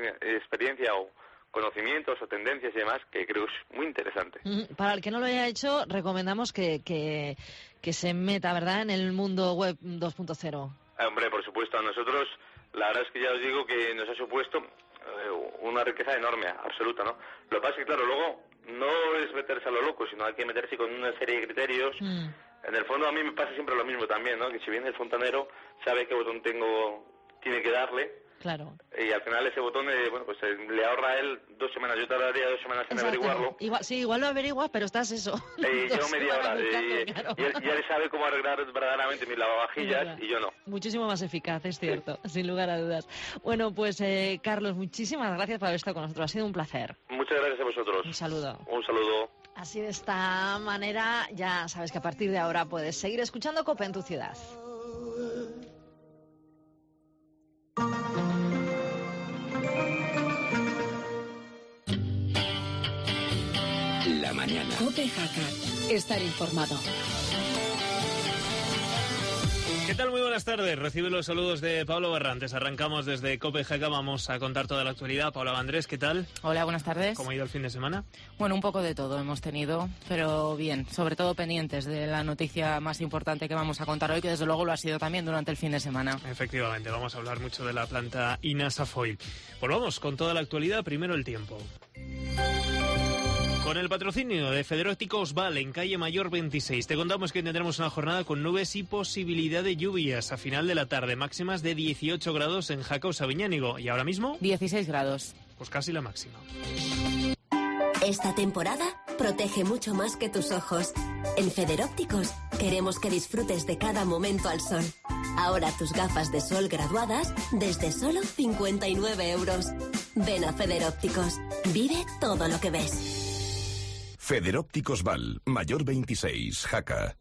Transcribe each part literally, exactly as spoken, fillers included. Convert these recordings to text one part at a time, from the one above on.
experiencia o conocimientos o tendencias y demás, que creo que es muy interesante. Para el que no lo haya hecho, recomendamos que, que, que se meta, ¿verdad?, en el mundo web dos punto cero. Eh, hombre, por supuesto, a nosotros, la verdad es que ya os digo que nos ha supuesto eh, una riqueza enorme, absoluta, ¿no? Lo que pasa es que, claro, luego no es meterse a lo loco, sino hay que meterse con una serie de criterios. Mm. En el fondo a mí me pasa siempre lo mismo también, ¿no? Que si viene el fontanero, sabe qué botón tengo, tiene que darle. Claro. Y al final ese botón, eh, bueno, pues eh, le ahorra a él dos semanas. Yo tardaría dos semanas en Exacto. averiguarlo. Igual, sí, igual lo averiguas, pero estás eso. Eh, yo media hora. Eh, claro. Y él ya le sabe cómo arreglar verdaderamente mis lavavajillas y yo no. Muchísimo más eficaz, es cierto, sí. Sin lugar a dudas. Bueno, pues eh, Carlos, muchísimas gracias por haber estado con nosotros. Ha sido un placer. Muchas gracias a vosotros. Un saludo. Un saludo. Así de esta manera, ya sabes que a partir de ahora puedes seguir escuchando COPE en tu ciudad. La mañana. COPE Jaca. Estar informado. ¿Qué tal? Muy buenas tardes. Recibe los saludos de Pablo Barrantes. Arrancamos desde COPE Jaca. Vamos a contar toda la actualidad. Paula Andrés, ¿qué tal? Hola, buenas tardes. ¿Cómo ha ido el fin de semana? Bueno, un poco de todo hemos tenido, pero bien. Sobre todo pendientes de la noticia más importante que vamos a contar hoy, que desde luego lo ha sido también durante el fin de semana. Efectivamente, vamos a hablar mucho de la planta Inasa Foil. Pues vamos con toda la actualidad. Primero el tiempo. Con el patrocinio de Federópticos Val en calle Mayor veintiséis, te contamos que tendremos una jornada con nubes y posibilidad de lluvias a final de la tarde, máximas de dieciocho grados en Jaca o Sabiñánigo. ¿Y ahora mismo? dieciséis grados. Pues casi la máxima. Esta temporada protege mucho más que tus ojos. En Federópticos queremos que disfrutes de cada momento al sol. Ahora tus gafas de sol graduadas desde solo cincuenta y nueve euros. Ven a Federópticos. Vive todo lo que ves. Federópticos Val, Mayor veintiséis, Jaca.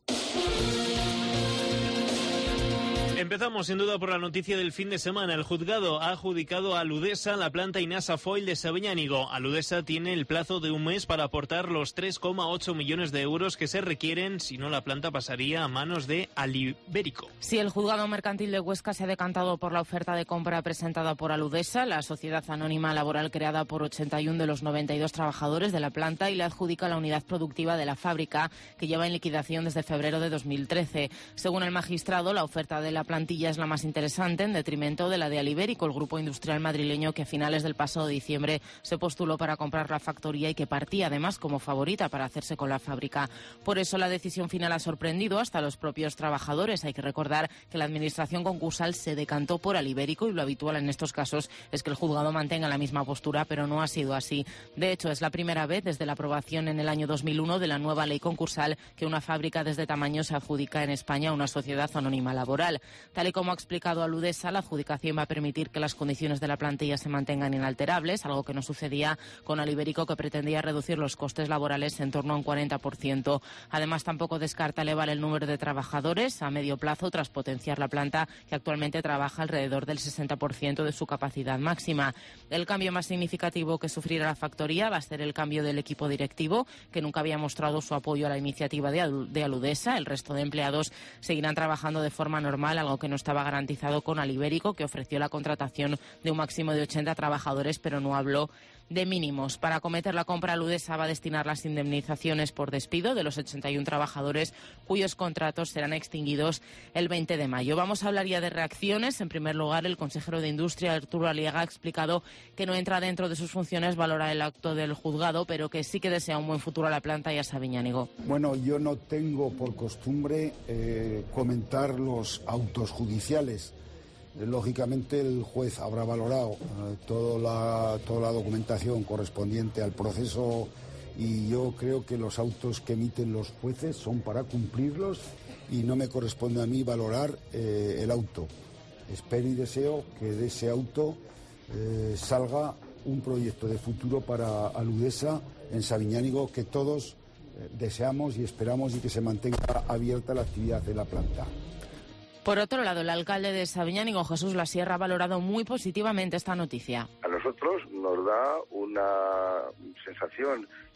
Empezamos sin duda por la noticia del fin de semana. El juzgado ha adjudicado a Aludesa la planta Inasa Foil de Sabiñánigo. Aludesa tiene el plazo de un mes para aportar los tres coma ocho millones de euros que se requieren, si no la planta pasaría a manos de Alibérico. Sí, el juzgado mercantil de Huesca se ha decantado por la oferta de compra presentada por Aludesa, la sociedad anónima laboral creada por ochenta y uno de los noventa y dos trabajadores de la planta, y le adjudica la unidad productiva de la fábrica, que lleva en liquidación desde febrero de dos mil trece. Según el magistrado, la oferta de la plantilla es la más interesante, en detrimento de la de Alibérico, el grupo industrial madrileño que a finales del pasado diciembre se postuló para comprar la factoría y que partía además como favorita para hacerse con la fábrica. Por eso la decisión final ha sorprendido hasta a los propios trabajadores. Hay que recordar que la administración concursal se decantó por Alibérico y lo habitual en estos casos es que el juzgado mantenga la misma postura, pero no ha sido así. De hecho, es la primera vez desde la aprobación en el año dos mil uno de la nueva ley concursal que una fábrica de este tamaño se adjudica en España a una sociedad anónima laboral. Tal y como ha explicado Aludesa, la adjudicación va a permitir que las condiciones de la plantilla se mantengan inalterables, algo que no sucedía con Alibérico, que pretendía reducir los costes laborales en torno a un cuarenta por ciento. Además, tampoco descarta elevar el número de trabajadores a medio plazo tras potenciar la planta, que actualmente trabaja alrededor del sesenta por ciento de su capacidad máxima. El cambio más significativo que sufrirá la factoría va a ser el cambio del equipo directivo, que nunca había mostrado su apoyo a la iniciativa de Aludesa. El resto de empleados seguirán trabajando de forma normal, algo que no estaba garantizado con Alibérico, que ofreció la contratación de un máximo de ochenta trabajadores, pero no habló de mínimos. Para acometer la compra, Aludesa va a destinar las indemnizaciones por despido de los ochenta y uno trabajadores cuyos contratos serán extinguidos el veinte de mayo. Vamos a hablar ya de reacciones. En primer lugar, el consejero de Industria, Arturo Aliaga, ha explicado que no entra dentro de sus funciones valorar el acto del juzgado, pero que sí que desea un buen futuro a la planta y a Sabiñánigo. Bueno, yo no tengo por costumbre eh, comentar los autos judiciales. Lógicamente el juez habrá valorado eh, toda la, toda la documentación correspondiente al proceso, y yo creo que los autos que emiten los jueces son para cumplirlos y no me corresponde a mí valorar eh, el auto. Espero y deseo que de ese auto eh, salga un proyecto de futuro para Aludesa en Sabiñánigo, que todos eh, deseamos y esperamos, y que se mantenga abierta la actividad de la planta. Por otro lado, el alcalde de Sabiñánigo, Jesús Lasierra, ha valorado muy positivamente esta noticia. A nosotros nos da una sensación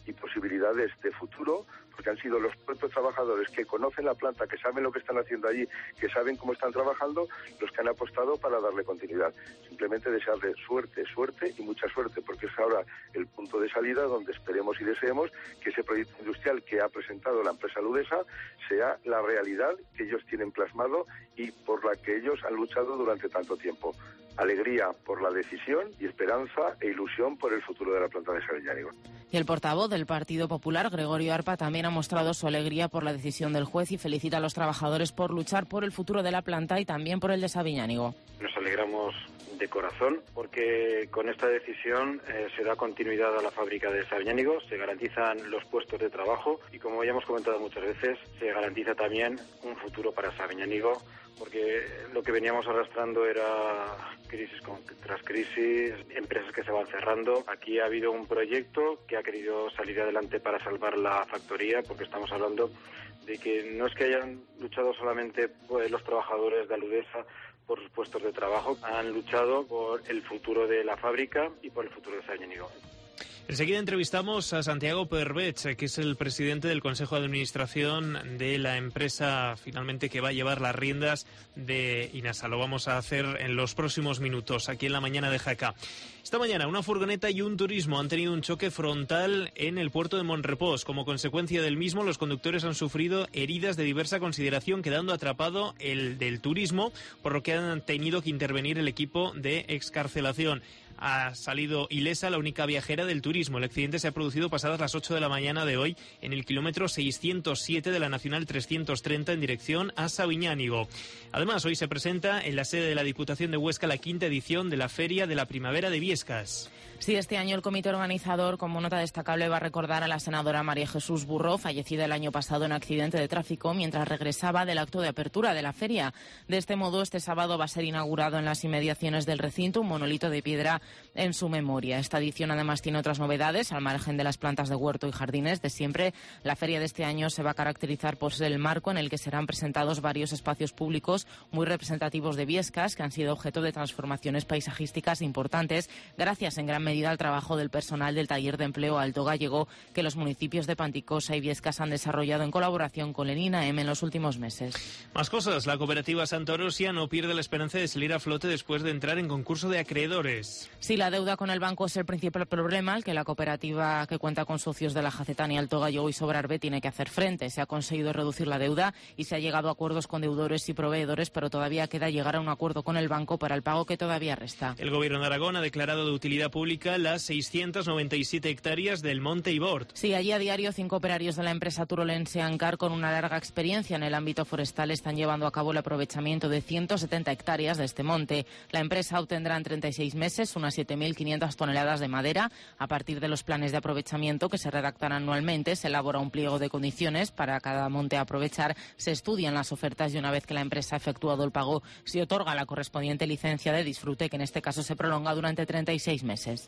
y posibilidades de futuro, porque han sido los propios trabajadores que conocen la planta, que saben lo que están haciendo allí, que saben cómo están trabajando, los que han apostado para darle continuidad. Simplemente desearle suerte, suerte y mucha suerte, porque es ahora el punto de salida donde esperemos y deseemos que ese proyecto industrial que ha presentado la empresa Ludesa sea la realidad que ellos tienen plasmado y por la que ellos han luchado durante tanto tiempo. Alegría por la decisión y esperanza e ilusión por el futuro de la planta de Sabiñánigo. Y el portavoz del Partido Popular, Gregorio Arpa, también ha mostrado su alegría por la decisión del juez y felicita a los trabajadores por luchar por el futuro de la planta y también por el de Sabiñánigo. Nos alegramos de corazón porque con esta decisión eh, se da continuidad a la fábrica de Sabiñánigo, se garantizan los puestos de trabajo y, como ya hemos comentado muchas veces, se garantiza también un futuro para Sabiñánigo, porque lo que veníamos arrastrando era crisis tras crisis, empresas que se van cerrando. Aquí ha habido un proyecto que ha querido salir adelante para salvar la factoría, porque estamos hablando de que no es que hayan luchado solamente pues, los trabajadores de Aludesa por sus puestos de trabajo, han luchado por el futuro de la fábrica y por el futuro de Sabiñánigo. Enseguida entrevistamos a Santiago Perbech, que es el presidente del Consejo de Administración de la empresa finalmente que va a llevar las riendas de Inasa. Lo vamos a hacer en los próximos minutos, aquí en la mañana de Jaca. Esta mañana una furgoneta y un turismo han tenido un choque frontal en el puerto de Monrepós. Como consecuencia del mismo, los conductores han sufrido heridas de diversa consideración, quedando atrapado el del turismo, por lo que han tenido que intervenir el equipo de excarcelación. Ha salido ilesa la única viajera del turismo. El accidente se ha producido pasadas las ocho de la mañana de hoy en el kilómetro seiscientos siete de la Nacional trescientos treinta en dirección a Sabiñánigo. Además, hoy se presenta en la sede de la Diputación de Huesca la quinta edición de la Feria de la Primavera de Viescas. Sí, este año el comité organizador, como nota destacable, va a recordar a la senadora María Jesús Burró, fallecida el año pasado en accidente de tráfico mientras regresaba del acto de apertura de la feria. De este modo, este sábado va a ser inaugurado en las inmediaciones del recinto un monolito de piedra en su memoria. Esta edición además tiene otras novedades, al margen de las plantas de huerto y jardines de siempre. La feria de este año se va a caracterizar por ser el marco en el que serán presentados varios espacios públicos muy representativos de Viescas, que han sido objeto de transformaciones paisajísticas importantes, gracias en gran medida al trabajo del personal del Taller de Empleo Alto Gallego, que los municipios de Panticosa y Viescas han desarrollado en colaboración con el INAEM en los últimos meses. Más cosas. La cooperativa Santa Orosia no pierde la esperanza de salir a flote después de entrar en concurso de acreedores. Sí, la deuda con el banco es el principal problema al que la cooperativa, que cuenta con socios de la Jacetania, Alto Gallego y Sobrarbe, tiene que hacer frente. Se ha conseguido reducir la deuda y se ha llegado a acuerdos con deudores y proveedores, pero todavía queda llegar a un acuerdo con el banco para el pago que todavía resta. El Gobierno de Aragón ha declarado de utilidad pública las seiscientas noventa y siete hectáreas del Monte Ibort. Sí, allí a diario cinco operarios de la empresa turolense Ancar, con una larga experiencia en el ámbito forestal, están llevando a cabo el aprovechamiento de ciento setenta hectáreas de este monte. La empresa obtendrá en treinta y seis meses unas siete mil quinientas toneladas de madera. A partir de los planes de aprovechamiento que se redactan anualmente, se elabora un pliego de condiciones para cada monte a aprovechar, se estudian las ofertas y una vez que la empresa ha efectuado el pago, se otorga la correspondiente licencia de disfrute, que en este caso se prolonga durante treinta y seis meses.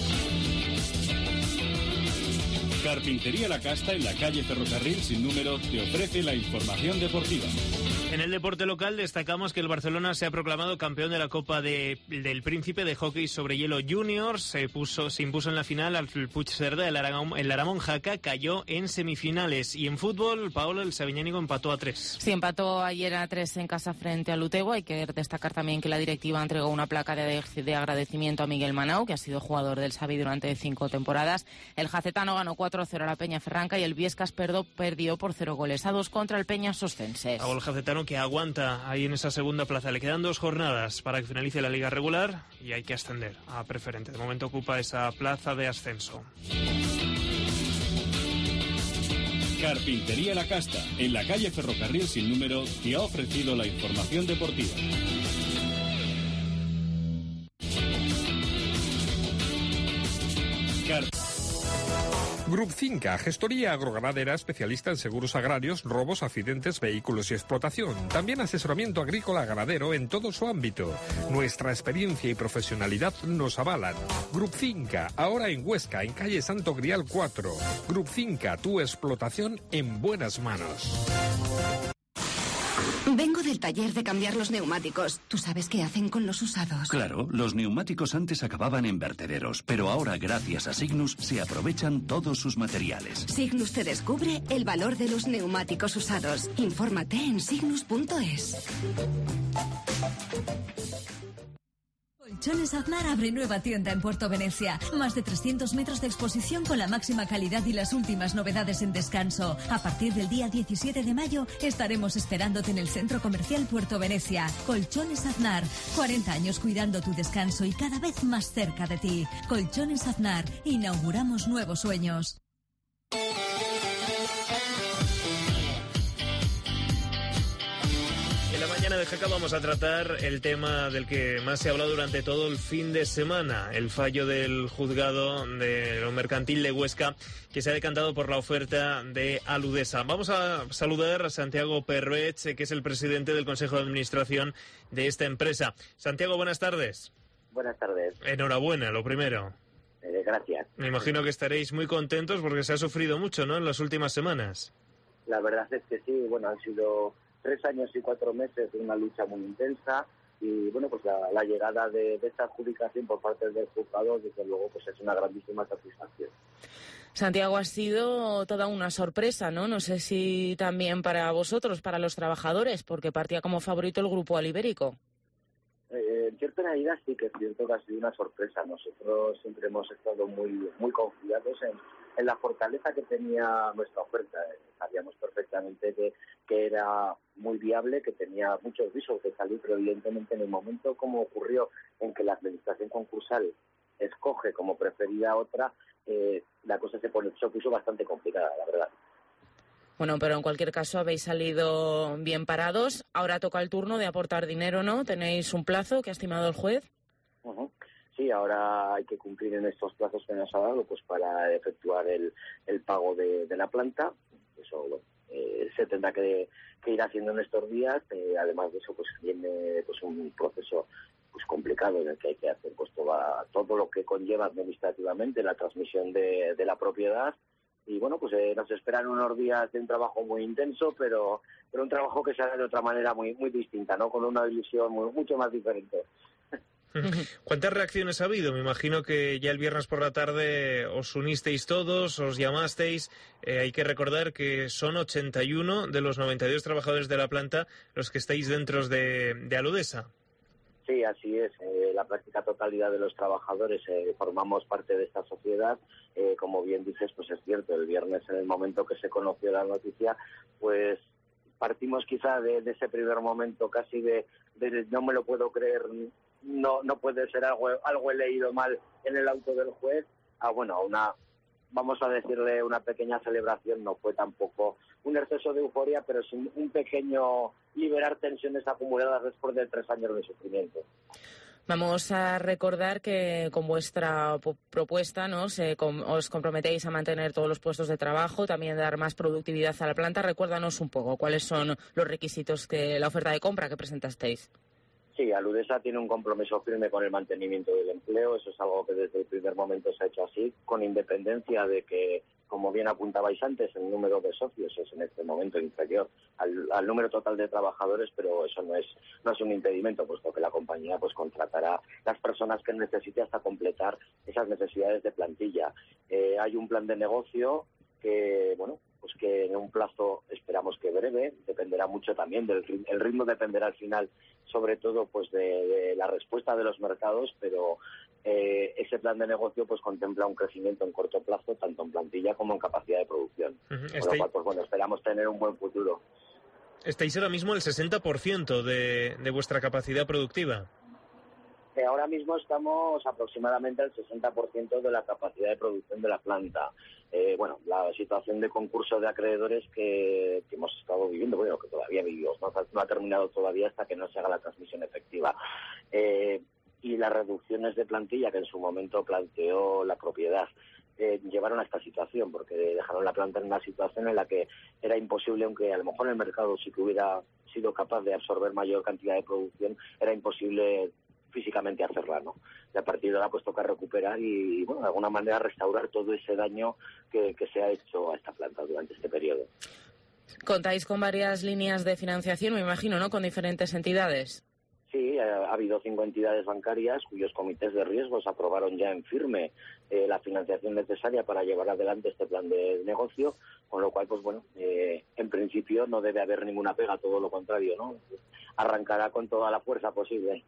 Carpintería La Casta, en la calle Ferrocarril sin número, te ofrece la información deportiva. En el deporte local destacamos que el Barcelona se ha proclamado campeón de la Copa de, del Príncipe de Hockey sobre Hielo Juniors. Se, puso, se impuso en la final al Puigcerdá. El Aramón, el Aramón Jaca cayó en semifinales. Y en fútbol, Paolo, el Sabiñánigo empató a tres. Sí, empató ayer a tres en casa frente al Utego. Hay que destacar también que la directiva entregó una placa de, de agradecimiento a Miguel Manau, que ha sido jugador del Sabi durante cinco temporadas. El Jacetano ganó cuatro a cero a la Peña Ferranca y el Viescas perdió, perdió por cero goles a dos contra el Peña Sostenses. Hago el Jacetano que aguanta ahí en esa segunda plaza. Le quedan dos jornadas para que finalice la liga regular y hay que ascender a preferente. De momento ocupa esa plaza de ascenso. Carpintería La Casta, en la calle Ferrocarril sin número, te ha ofrecido la información deportiva. Car Grup Finca, gestoría agroganadera especialista en seguros agrarios, robos, accidentes, vehículos y explotación. También asesoramiento agrícola ganadero en todo su ámbito. Nuestra experiencia y profesionalidad nos avalan. Grup Finca, ahora en Huesca, en calle Santo Grial cuatro. Grup Finca, tu explotación en buenas manos. Vengo del taller de cambiar los neumáticos. ¿Tú sabes qué hacen con los usados? Claro, los neumáticos antes acababan en vertederos, pero ahora, gracias a Signus, se aprovechan todos sus materiales. Signus te descubre el valor de los neumáticos usados. Infórmate en signus punto es. Colchones Aznar abre nueva tienda en Puerto Venecia. Más de trescientos metros de exposición con la máxima calidad y las últimas novedades en descanso. A partir del día diecisiete de mayo estaremos esperándote en el Centro Comercial Puerto Venecia. Colchones Aznar. cuarenta años cuidando tu descanso y cada vez más cerca de ti. Colchones Aznar. Inauguramos nuevos sueños. En la mañana de Jaca vamos a tratar el tema del que más se ha hablado durante todo el fin de semana, el fallo del juzgado de lo mercantil de Huesca, que se ha decantado por la oferta de Aludesa. Vamos a saludar a Santiago Perruech, que es el presidente del Consejo de Administración de esta empresa. Santiago, buenas tardes. Buenas tardes. Enhorabuena, lo primero. Eh, gracias. Me imagino que estaréis muy contentos porque se ha sufrido mucho, ¿no?, en las últimas semanas. La verdad es que sí, bueno, han sido tres años y cuatro meses de una lucha muy intensa y, bueno, pues la, la llegada de, de esta adjudicación por parte del juzgado, desde luego, pues es una grandísima satisfacción. Santiago, ha sido toda una sorpresa, ¿no? No sé si también para vosotros, para los trabajadores, porque partía como favorito el Grupo Alibérico. Eh, en cierta medida sí que es cierto que ha sido una sorpresa. Nosotros siempre hemos estado muy muy confiados en, en la fortaleza que tenía nuestra oferta. Sabíamos perfectamente que, que era muy viable, que tenía muchos visos de salir, pero evidentemente en el momento como ocurrió en que la administración concursal escoge como preferida otra, eh, la cosa se, pone, se puso bastante complicada, la verdad. Bueno, pero en cualquier caso habéis salido bien parados. Ahora toca el turno de aportar dinero, ¿no? ¿Tenéis un plazo que ha estimado el juez? Uh-huh. Sí, ahora hay que cumplir en estos plazos que nos ha dado pues para efectuar el, el pago de, de la planta. Eso bueno, eh, se tendrá que, que ir haciendo en estos días. Eh, además de eso, pues viene pues un proceso pues complicado en el que hay que hacer pues todo, todo lo que conlleva administrativamente la transmisión de, de la propiedad. Y bueno, pues eh, nos esperan unos días de un trabajo muy intenso, pero pero un trabajo que se hace de otra manera muy muy distinta, ¿no? Con una ilusión muy, mucho más diferente. ¿Cuántas reacciones ha habido? Me imagino que ya el viernes por la tarde os unisteis todos, os llamasteis. Eh, hay que recordar que son ochenta y uno de los noventa y dos trabajadores de la planta los que estáis dentro de, de Aludesa. Sí, así es. Eh, la práctica totalidad de los trabajadores eh, formamos parte de esta sociedad. Eh, como bien dices, pues es cierto, el viernes, en el momento que se conoció la noticia, pues partimos quizá de, de ese primer momento casi de, de no me lo puedo creer, no no puede ser algo, algo he leído mal en el auto del juez, a bueno, una, vamos a decirle, una pequeña celebración. No fue tampoco un exceso de euforia, pero es un, un pequeño liberar tensiones acumuladas después de tres años de sufrimiento. Vamos a recordar que con vuestra propuesta, ¿no?, se, com, os comprometéis a mantener todos los puestos de trabajo, también dar más productividad a la planta. Recuérdanos un poco cuáles son los requisitos que la oferta de compra que presentasteis. Sí, Aludesa tiene un compromiso firme con el mantenimiento del empleo. Eso es algo que desde el primer momento se ha hecho así, con independencia de que, como bien apuntabais antes, el número de socios es en este momento inferior al, al número total de trabajadores, pero eso no es no es un impedimento, puesto que la compañía pues contratará las personas que necesite hasta completar esas necesidades de plantilla. Eh, hay un plan de negocio que, bueno, pues que en un plazo esperamos que breve, dependerá mucho también del ritmo, el ritmo dependerá al final sobre todo pues de, de la respuesta de los mercados, pero eh, ese plan de negocio pues contempla un crecimiento en corto plazo tanto en plantilla como en capacidad de producción. Uh-huh. Con lo cual, pues bueno, esperamos tener un buen futuro. Estáis ahora mismo el sesenta por ciento de, de vuestra capacidad productiva. Eh, ahora mismo estamos aproximadamente al sesenta por ciento de la capacidad de producción de la planta. Eh, bueno, la situación de concurso de acreedores que, que hemos estado viviendo, bueno, que todavía vivimos, no, no ha terminado todavía hasta que no se haga la transmisión efectiva. Eh, y las reducciones de plantilla que en su momento planteó la propiedad eh, llevaron a esta situación, porque dejaron la planta en una situación en la que era imposible, aunque a lo mejor el mercado sí que hubiera sido capaz de absorber mayor cantidad de producción, era imposible físicamente hacerla, ¿no? Y a partir de ahora pues toca recuperar y, bueno, de alguna manera restaurar todo ese daño que, que se ha hecho a esta planta durante este periodo. Contáis con varias líneas de financiación, me imagino, ¿no?, con diferentes entidades. Sí, ha habido cinco entidades bancarias cuyos comités de riesgos aprobaron ya en firme eh, la financiación necesaria para llevar adelante este plan de negocio, con lo cual, pues bueno, eh, en principio no debe haber ninguna pega, todo lo contrario, ¿no? Arrancará con toda la fuerza posible.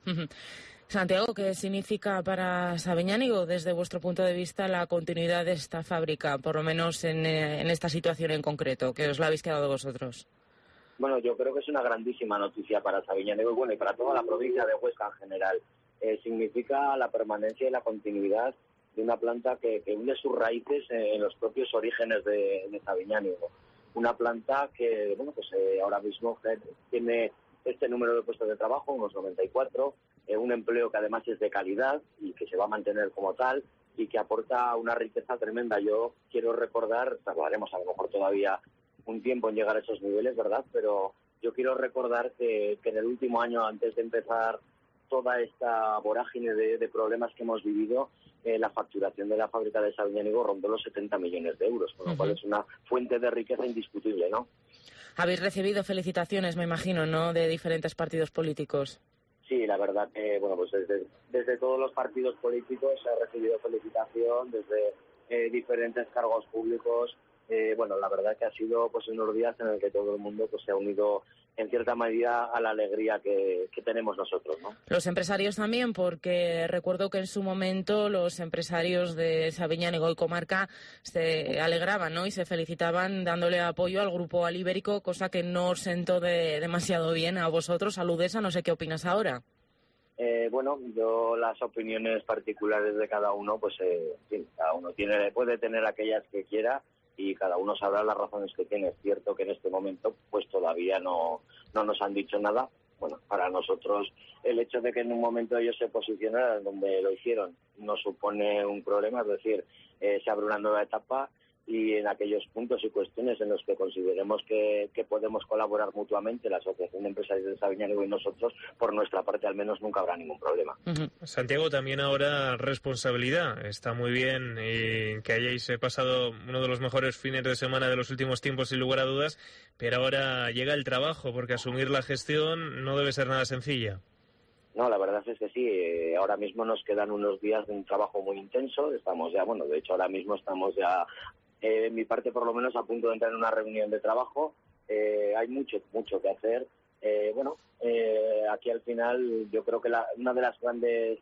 Santiago, ¿qué significa para Sabeñánigo, desde vuestro punto de vista, la continuidad de esta fábrica, por lo menos en, en esta situación en concreto, que os la habéis quedado vosotros? Bueno, yo creo que es una grandísima noticia para Sabeñánigo y bueno, y para toda la provincia de Huesca en general. Eh, significa la permanencia y la continuidad de una planta que, que une sus raíces en los propios orígenes de, de Sabeñánigo. Una planta que, bueno, pues eh, ahora mismo tiene este número de puestos de trabajo, unos noventa y cuatro, eh, un empleo que además es de calidad y que se va a mantener como tal y que aporta una riqueza tremenda. Yo quiero recordar, tardaremos a lo mejor todavía un tiempo en llegar a esos niveles, ¿verdad? Pero yo quiero recordar que, que en el último año, antes de empezar toda esta vorágine de, de problemas que hemos vivido, eh, la facturación de la fábrica de Sabeñánigo rondó los setenta millones de euros, con lo uh-huh. cual es una fuente de riqueza indiscutible, ¿no? Habéis recibido felicitaciones, me imagino, ¿no?, de diferentes partidos políticos. Sí, la verdad que, bueno, pues desde, desde todos los partidos políticos se ha recibido felicitación, desde eh, diferentes cargos públicos. Eh, bueno, la verdad que ha sido pues unos días en el que todo el mundo pues se ha unido en cierta medida a la alegría que, que tenemos nosotros, ¿no? Los empresarios también, porque recuerdo que en su momento los empresarios de Sabeñánigo y comarca se alegraban, ¿no?, y se felicitaban dándole apoyo al grupo Alibérico, cosa que no os sentó de, demasiado bien a vosotros, a Ludesa. No sé qué opinas ahora. Eh, bueno, yo las opiniones particulares de cada uno, pues eh, en fin, cada uno tiene puede tener aquellas que quiera y cada uno sabrá las razones que tiene. Es cierto que en este momento pues todavía no, no nos han dicho nada. Bueno, para nosotros el hecho de que en un momento ellos se posicionaran donde lo hicieron no supone un problema, es decir, eh, se abre una nueva etapa y en aquellos puntos y cuestiones en los que consideremos que, que podemos colaborar mutuamente, la Asociación de Empresarios de Sabeñánigo y nosotros, por nuestra parte al menos nunca habrá ningún problema. Uh-huh. Santiago, también ahora responsabilidad. Está muy bien eh, que hayáis pasado uno de los mejores fines de semana de los últimos tiempos, sin lugar a dudas, pero ahora llega el trabajo, porque asumir la gestión no debe ser nada sencilla. No, la verdad es que sí. Eh, ahora mismo nos quedan unos días de un trabajo muy intenso. Estamos ya, bueno, de hecho ahora mismo estamos ya... Eh, en mi parte, por lo menos, a punto de entrar en una reunión de trabajo. Eh, hay mucho, mucho que hacer. Eh, bueno, eh, aquí al final yo creo que la, una de las grandes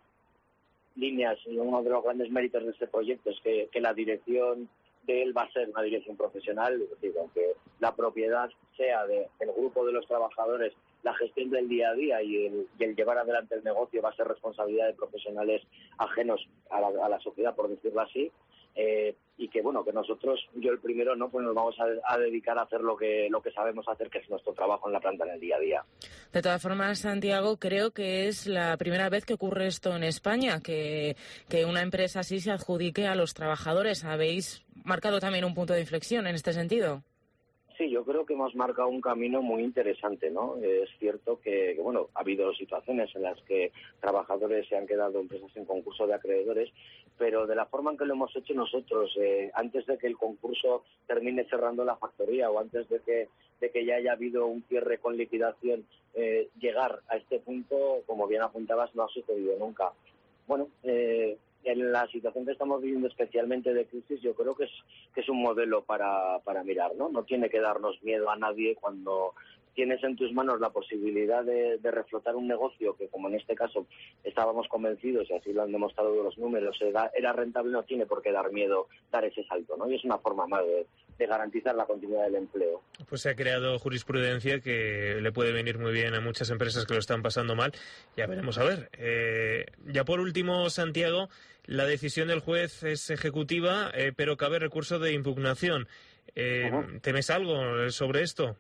líneas y uno de los grandes méritos de este proyecto es que, que la dirección de él va a ser una dirección profesional. Es decir, aunque la propiedad sea de, del grupo de los trabajadores, la gestión del día a día y el, y el llevar adelante el negocio va a ser responsabilidad de profesionales ajenos a la, a la sociedad, por decirlo así. Eh, y que bueno, que nosotros, yo el primero, no, pues nos vamos a, a dedicar a hacer lo que lo que sabemos hacer, que es nuestro trabajo en la planta en el día a día. De todas formas, Santiago, creo que es la primera vez que ocurre esto en España, que, que una empresa así se adjudique a los trabajadores. ¿Habéis marcado también un punto de inflexión en este sentido? Sí, yo creo que hemos marcado un camino muy interesante, ¿no? Es cierto que, que, bueno, ha habido situaciones en las que trabajadores se han quedado empresas en concurso de acreedores, pero de la forma en que lo hemos hecho nosotros, eh, antes de que el concurso termine cerrando la factoría o antes de que, de que ya haya habido un cierre con liquidación, eh, llegar a este punto, como bien apuntabas, no ha sucedido nunca. Bueno, eh... en la situación que estamos viviendo, especialmente de crisis, yo creo que es que es un modelo para, para mirar, ¿no? No tiene que darnos miedo a nadie cuando tienes en tus manos la posibilidad de, de reflotar un negocio que, como en este caso, estábamos convencidos, y así lo han demostrado los números, era, era rentable, no tiene por qué dar miedo dar ese salto, ¿no? Y es una forma más de, de garantizar la continuidad del empleo. Pues se ha creado jurisprudencia que le puede venir muy bien a muchas empresas que lo están pasando mal. Ya veremos a ver. Eh, ya por último, Santiago, la decisión del juez es ejecutiva, eh, pero cabe recurso de impugnación. Eh, uh-huh. ¿Temes algo sobre esto?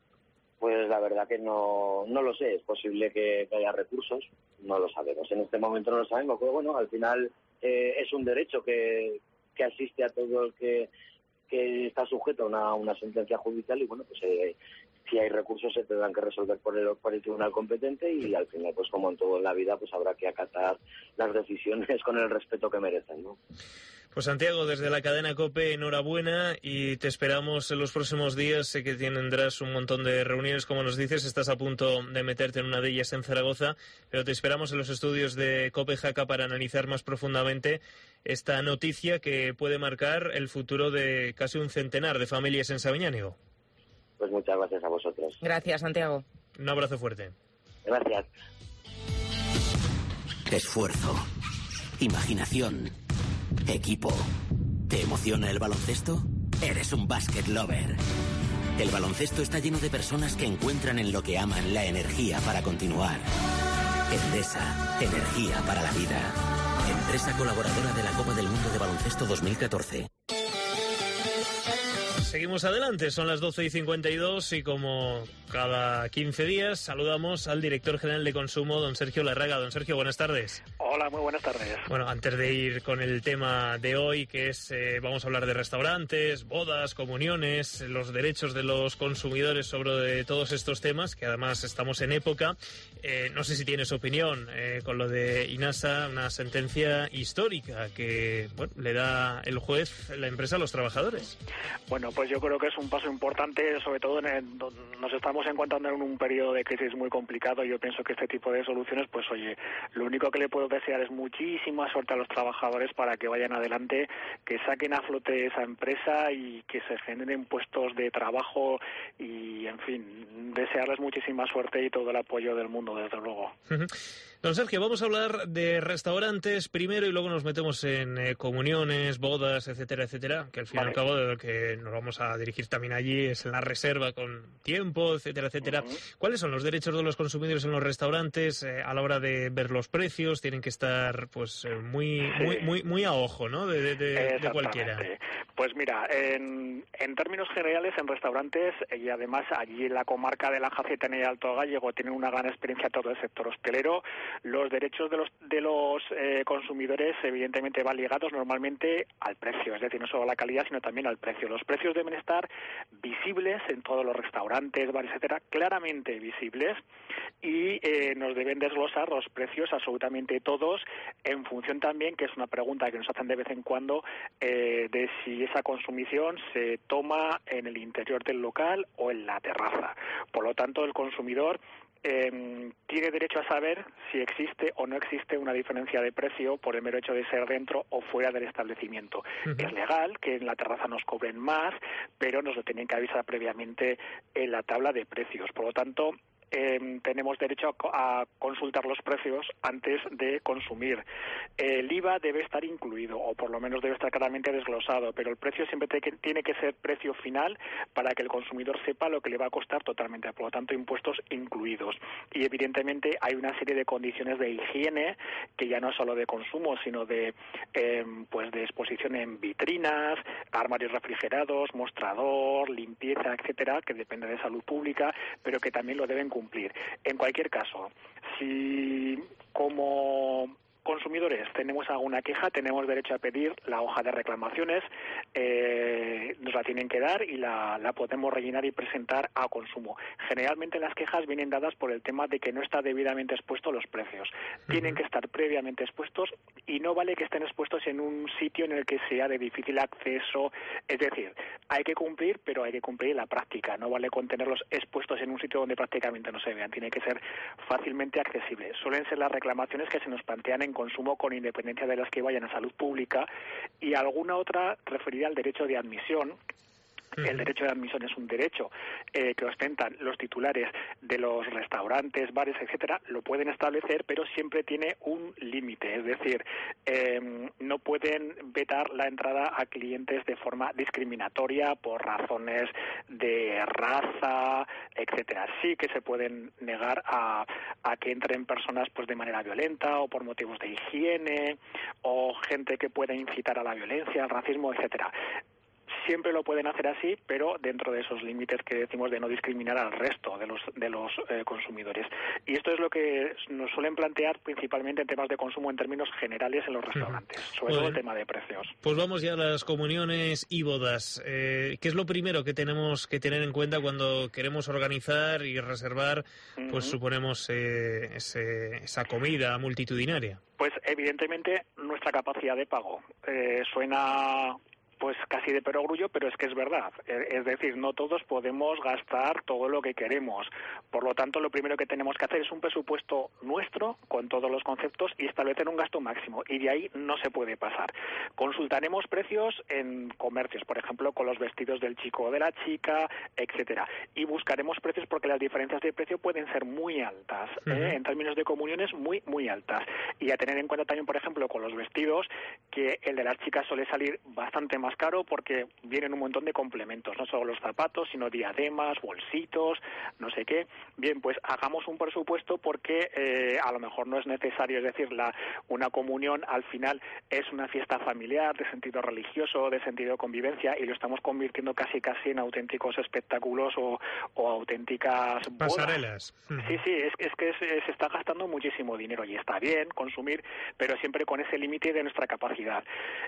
Pues la verdad que no, no lo sé. Es posible que, que haya recursos, no lo sabemos. En este momento no lo sabemos, pero bueno, al final eh, es un derecho que, que asiste a todo el que, que está sujeto a una, una sentencia judicial y bueno, pues eh, si hay recursos se tendrán que resolver por el, por el tribunal competente y al final, pues como en todo en la vida, pues habrá que acatar las decisiones con el respeto que merecen, ¿no? Pues Santiago, desde la cadena COPE, enhorabuena y te esperamos en los próximos días. Sé que tendrás un montón de reuniones, como nos dices, estás a punto de meterte en una de ellas en Zaragoza, pero te esperamos en los estudios de COPE Jaca para analizar más profundamente esta noticia que puede marcar el futuro de casi un centenar de familias en Sabiñánigo. Pues muchas gracias a vosotros. Gracias, Santiago. Un abrazo fuerte. Gracias. Esfuerzo, imaginación, equipo. ¿Te emociona el baloncesto? Eres un basket lover. El baloncesto está lleno de personas que encuentran en lo que aman la energía para continuar. Endesa, energía para la vida. Empresa colaboradora de la Copa del Mundo de Baloncesto dos mil catorce. Seguimos adelante, son las doce y cincuenta y dos y como cada quince días saludamos al director general de consumo, don Sergio Larraga. Don Sergio, buenas tardes. Hola, muy buenas tardes. Bueno, antes de ir con el tema de hoy, que es, eh, vamos a hablar de restaurantes, bodas, comuniones, los derechos de los consumidores sobre todos estos temas, que además estamos en época. Eh, no sé si tienes opinión eh, con lo de Inasa, una sentencia histórica que bueno, le da el juez, la empresa, a los trabajadores. Bueno, pues yo creo que es un paso importante, sobre todo en el, nos estamos encontrando en un periodo de crisis muy complicado. Yo pienso que este tipo de soluciones, pues oye, lo único que le puedo desear es muchísima suerte a los trabajadores para que vayan adelante, que saquen a flote esa empresa y que se generen puestos de trabajo y, en fin, desearles muchísima suerte y todo el apoyo del mundo, desde luego. Uh-huh. Don Sergio, vamos a hablar de restaurantes primero y luego nos metemos en eh, comuniones, bodas, etcétera, etcétera, que al fin y Vale. al cabo de lo que nos vamos a dirigir también allí es en la reserva con tiempo, etcétera, etcétera. Uh-huh. ¿Cuáles son los derechos de los consumidores en los restaurantes eh, a la hora de ver los precios? Tienen que estar pues eh, muy, sí. muy, muy, muy a ojo, ¿no? De, de, de, de cualquiera. Pues mira, en, en términos generales, en restaurantes y además allí en la comarca de la Jacetana y Alto Gállego tienen una gran experiencia todo el sector hostelero. Los derechos de los de los eh, consumidores evidentemente van ligados normalmente al precio, es decir, no solo a la calidad sino también al precio. Los precios deben estar visibles en todos los restaurantes, bares, etcétera, claramente visibles y eh, nos deben desglosar los precios absolutamente todos en función también, que es una pregunta que nos hacen de vez en cuando, eh, de si esa consumición se toma en el interior del local o en la terraza. Por lo tanto, el consumidor Eh, tiene derecho a saber si existe o no existe una diferencia de precio por el mero hecho de ser dentro o fuera del establecimiento. Uh-huh. Es legal que en la terraza nos cobren más, pero nos lo tienen que avisar previamente en la tabla de precios. Por lo tanto, Eh, tenemos derecho a, a consultar los precios antes de consumir. El I V A debe estar incluido, o por lo menos debe estar claramente desglosado, pero el precio siempre te, que, tiene que ser precio final para que el consumidor sepa lo que le va a costar totalmente, por lo tanto impuestos incluidos. Y evidentemente hay una serie de condiciones de higiene, que ya no es solo de consumo, sino de, eh, pues de exposición en vitrinas, armarios refrigerados, mostrador, limpieza, etcétera, que depende de salud pública, pero que también lo deben cumplir. En cualquier caso, si como consumidores tenemos alguna queja, tenemos derecho a pedir la hoja de reclamaciones, eh, nos la tienen que dar y la, la podemos rellenar y presentar a consumo. Generalmente las quejas vienen dadas por el tema de que no está debidamente expuesto los precios. Uh-huh. Tienen que estar previamente expuestos y no vale que estén expuestos en un sitio en el que sea de difícil acceso. Es decir, hay que cumplir, pero hay que cumplir en la práctica. No vale con tenerlos expuestos en un sitio donde prácticamente no se vean. Tiene que ser fácilmente accesible. Suelen ser las reclamaciones que se nos plantean en consumo con independencia de las que vayan a salud pública y alguna otra referida al derecho de admisión. El derecho de admisión es un derecho eh, que ostentan los titulares de los restaurantes, bares, etcétera, lo pueden establecer, pero siempre tiene un límite, es decir, eh, no pueden vetar la entrada a clientes de forma discriminatoria por razones de raza, etcétera. Sí que se pueden negar a, a que entren personas pues de manera violenta o por motivos de higiene o gente que pueda incitar a la violencia, al racismo, etcétera. siempre lo pueden hacer así, pero dentro de esos límites que decimos de no discriminar al resto de los de los eh, consumidores. Y esto es lo que nos suelen plantear principalmente en temas de consumo en términos generales en los restaurantes, sobre todo el tema de precios. Pues vamos ya a las comuniones y bodas. Eh, ¿Qué es lo primero que tenemos que tener en cuenta cuando queremos organizar y reservar, pues uh-huh. suponemos, eh, ese, esa comida multitudinaria? Pues evidentemente nuestra capacidad de pago. Eh, suena pues casi de perogrullo, pero es que es verdad. Es decir, no todos podemos gastar todo lo que queremos. Por lo tanto, lo primero que tenemos que hacer es un presupuesto nuestro, con todos los conceptos, y establecer un gasto máximo. Y de ahí no se puede pasar. Consultaremos precios en comercios, por ejemplo, con los vestidos del chico o de la chica, etcétera. Y buscaremos precios porque las diferencias de precio pueden ser muy altas, uh-huh. ¿eh? En términos de comuniones, muy, muy altas. Y a tener en cuenta también, por ejemplo, con los vestidos, que el de las chicas suele salir bastante más caro porque vienen un montón de complementos, no solo los zapatos, sino diademas, bolsitos, no sé qué. Bien, pues hagamos un presupuesto porque eh, a lo mejor no es necesario, es decir, la, una comunión al final es una fiesta familiar de sentido religioso, de sentido de convivencia, y lo estamos convirtiendo casi casi en auténticos espectáculos o, o auténticas bodas. Pasarelas. Sí, sí, es, es que se, se está gastando muchísimo dinero y está bien consumir, pero siempre con ese límite de nuestra capacidad.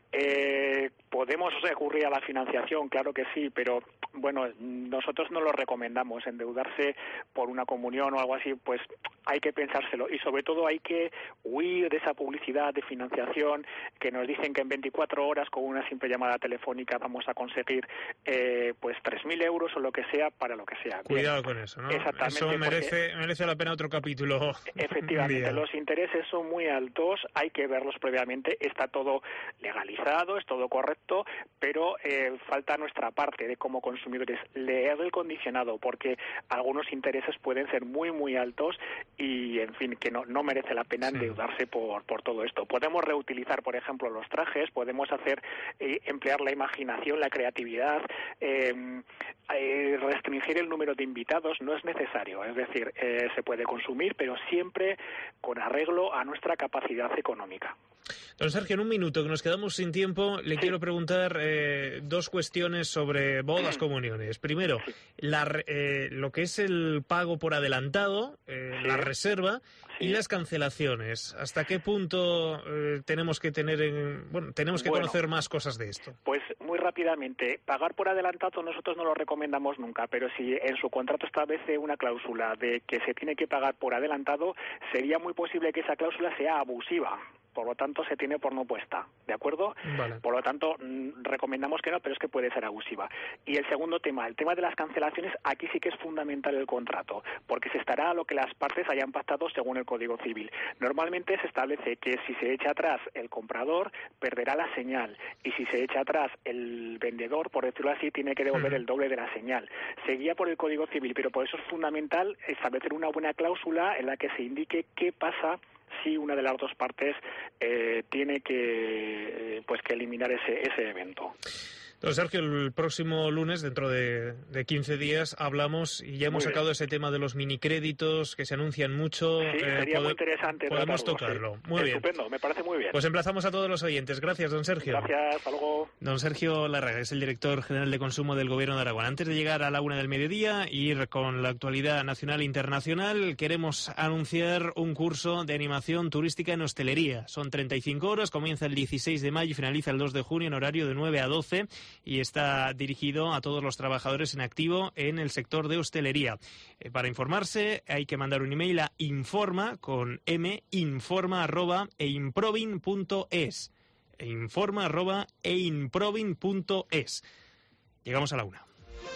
Eh, podemos recurrir a la financiación, claro que sí, pero bueno, nosotros no lo recomendamos. Endeudarse por una comunión o algo así, pues hay que pensárselo, y sobre todo hay que huir de esa publicidad de financiación que nos dicen que en veinticuatro horas con una simple llamada telefónica vamos a conseguir eh, pues tres mil euros o lo que sea para lo que sea. Cuidado con eso, ¿no? Exactamente. Eso merece, merece la pena otro capítulo. Efectivamente, los intereses son muy altos, hay que verlos previamente, está todo legalizado, es todo correcto, pero eh, falta nuestra parte de como consumidores leer el condicionado, porque algunos intereses pueden ser muy muy altos y en fin que no, no merece la pena sí. endeudarse por, por todo esto. Podemos reutilizar, por ejemplo, los trajes, podemos hacer eh, emplear la imaginación, la creatividad, eh, eh, restringir el número de invitados no es necesario, es decir, eh, se puede consumir, pero siempre con arreglo a nuestra capacidad económica. Don Sergio, en un minuto, que nos quedamos sin tiempo, le sí. quiero preguntar eh, dos cuestiones sobre bodas, comuniones. Primero, la, eh, lo que es el pago por adelantado, eh, sí. la reserva sí. y las cancelaciones. ¿Hasta qué punto eh, tenemos que tener, en, bueno, tenemos que bueno, conocer más cosas de esto? Pues muy rápidamente, pagar por adelantado nosotros no lo recomendamos nunca, pero si en su contrato establece una cláusula de que se tiene que pagar por adelantado, sería muy posible que esa cláusula sea abusiva. Por lo tanto, se tiene por no puesta, ¿de acuerdo? Vale. Por lo tanto, recomendamos que no, pero es que puede ser abusiva. Y el segundo tema, el tema de las cancelaciones, aquí sí que es fundamental el contrato, porque se estará a lo que las partes hayan pactado según el Código Civil. Normalmente se establece que si se echa atrás el comprador, perderá la señal, y si se echa atrás el vendedor, por decirlo así, tiene que devolver uh-huh. el doble de la señal. Se guía por el Código Civil, pero por eso es fundamental establecer una buena cláusula en la que se indique qué pasa si una de las dos partes eh, tiene que eh, pues que eliminar ese ese evento. Don Sergio, el próximo lunes, dentro de, de quince días, hablamos y ya hemos muy sacado bien. Ese tema de los minicréditos que se anuncian mucho. Sí, eh, sería muy interesante. Podemos tocarlo. Sí. Muy bien. Estupendo, me parece muy bien. Pues emplazamos a todos los oyentes. Gracias, don Sergio. Gracias, hasta luego. Don Sergio Larraga es el director general de consumo del Gobierno de Aragón. Antes de llegar a la una del mediodía y ir con la actualidad nacional e internacional, queremos anunciar un curso de animación turística en hostelería. Son treinta y cinco horas, comienza el dieciséis de mayo y finaliza el dos de junio en horario de nueve a doce. Y está dirigido a todos los trabajadores en activo en el sector de hostelería. Eh, para informarse hay que mandar un email a informa con m informa arroba eimprovin punto es e informa arroba eimprovin punto es. Llegamos a la una.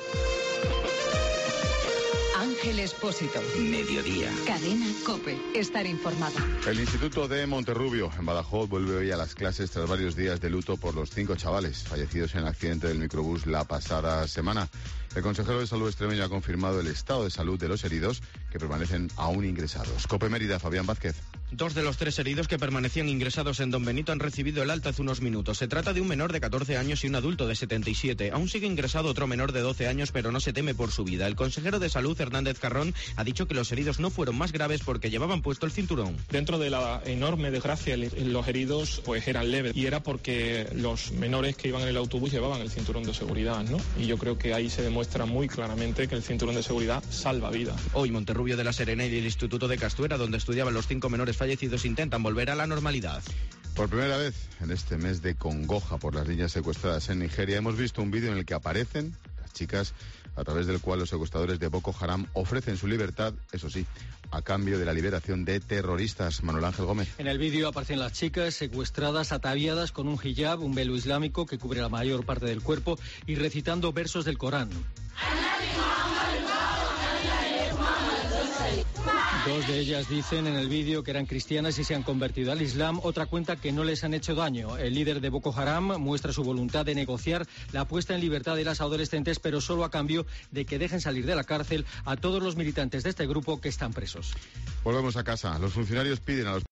Ángel Expósito. Mediodía. Cadena COPE. Estar informado. El Instituto de Monterrubio, en Badajoz, vuelve hoy a las clases tras varios días de luto por los cinco chavales fallecidos en el accidente del microbús la pasada semana. El consejero de Salud extremeño ha confirmado el estado de salud de los heridos que permanecen aún ingresados. COPE Mérida, Fabián Vázquez. Dos de los tres heridos que permanecían ingresados en Don Benito han recibido el alta hace unos minutos. Se trata de un menor de catorce años y un adulto de setenta y siete. Aún sigue ingresado otro menor de doce años, pero no se teme por su vida. El consejero de Salud, Hernández Carrón, ha dicho que los heridos no fueron más graves porque llevaban puesto el cinturón. Dentro de la enorme desgracia, los heridos pues eran leves y era porque los menores que iban en el autobús llevaban el cinturón de seguridad, ¿no? Y yo creo que ahí se demuestra muy claramente que el cinturón de seguridad salva vidas. Hoy Monterrubio de la Serena y el Instituto de Castuera, donde estudiaban los cinco menores fallecidos, intentan volver a la normalidad. Por primera vez en este mes de congoja por las niñas secuestradas en Nigeria, hemos visto un vídeo en el que aparecen las chicas, a través del cual los secuestradores de Boko Haram ofrecen su libertad, eso sí, a cambio de la liberación de terroristas. Manuel Ángel Gómez. En el vídeo aparecen las chicas secuestradas, ataviadas con un hijab, un velo islámico que cubre la mayor parte del cuerpo, y recitando versos del Corán. Dos de ellas dicen en el vídeo que eran cristianas y se han convertido al Islam. Otra cuenta que no les han hecho daño. El líder de Boko Haram muestra su voluntad de negociar la puesta en libertad de las adolescentes, pero solo a cambio de que dejen salir de la cárcel a todos los militantes de este grupo que están presos. Volvemos a casa. Los funcionarios piden a los